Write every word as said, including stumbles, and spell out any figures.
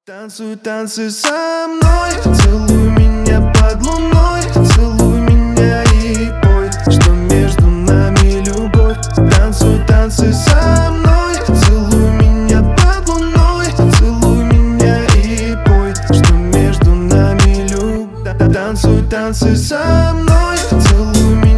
Танцуй, танцуй со мной, целуй меня под луной, целуй меня и пой, что между нами любовь. Танцуй, танцуй со мной, целуй меня под луной, целуй меня и пой, что между нами любовь. Танцуй, танцуй со мной, целуй меня.